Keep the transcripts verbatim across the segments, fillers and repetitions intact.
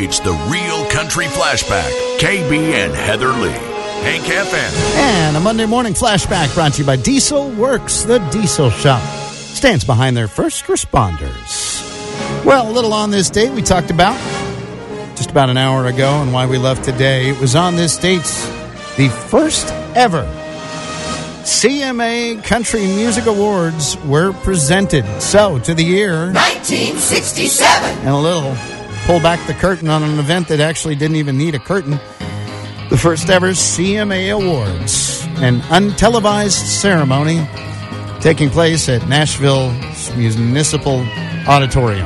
It's the Real Country Flashback. K B and Heather Lee. Hank F M. And a Monday morning flashback brought to you by Diesel Works. The Diesel Shop stands behind their first responders. Well, a little on this date we talked about just about an hour ago and why we left today. It was on this date, the first ever C M A Country Music Awards were presented. So, to the year nineteen sixty-seven. And a little pull back the curtain on an event that actually didn't even need a curtain. The first ever C M A Awards, an untelevised ceremony taking place at Nashville's Municipal Auditorium.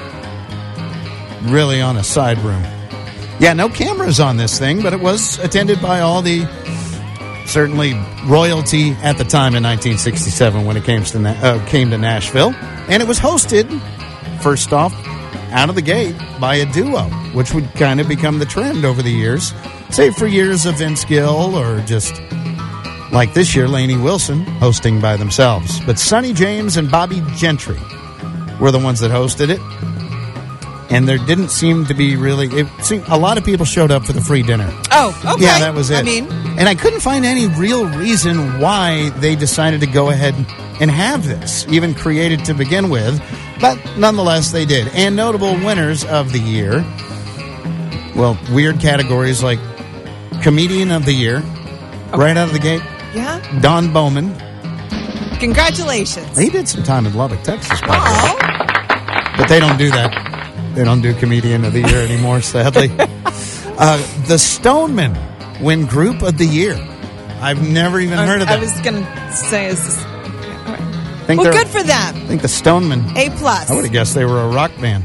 Really on a side room. Yeah, no cameras on this thing, but it was attended by all the, certainly, royalty at the time in nineteen sixty-seven when it came to, uh, came to Nashville. And it was hosted, first off, out of the gate, by a duo, which would kind of become the trend over the years. Save for years of Vince Gill or just, like this year, Lainey Wilson hosting by themselves. But Sonny James and Bobby Gentry were the ones that hosted it. And there didn't seem to be really... It seemed, a lot of people showed up for the free dinner. Oh, okay. Yeah, that was it. I mean... And I couldn't find any real reason why they decided to go ahead and have this, even created to begin with. But nonetheless, they did. And notable winners of the year, well, weird categories like Comedian of the Year, okay. Right out of the gate. Yeah. Don Bowman. Congratulations. He did some time in Lubbock, Texas, by the way. But they don't do that. They don't do Comedian of the Year anymore, sadly. uh, the Stonemen win Group of the Year. I've never even heard of that. I was going to say, is this... Think well, good for them. I think the Stonemen. A plus. I would have guessed they were a rock band.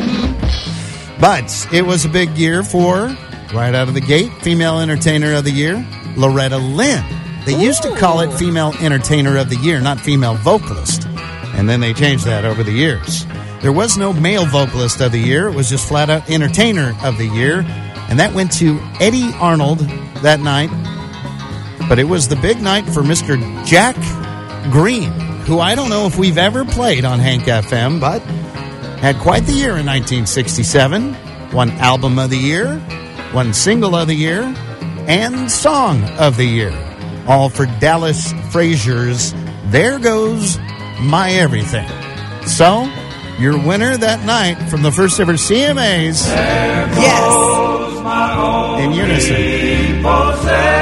But it was a big year for, right out of the gate, Female Entertainer of the Year, Loretta Lynn. They Ooh. used to call it Female Entertainer of the Year, not Female Vocalist. And then they changed that over the years. There was no Male Vocalist of the Year. It was just flat out Entertainer of the Year. And that went to Eddie Arnold that night. But it was the big night for Mister Jack Green, who I don't know if we've ever played on Hank F M, but had quite the year in nineteen sixty-seven. Won Album of the Year, won Single of the Year, and Song of the Year. All for Dallas Frazier's There Goes My Everything. So, your winner that night from the first ever C M As. Yes. In unison.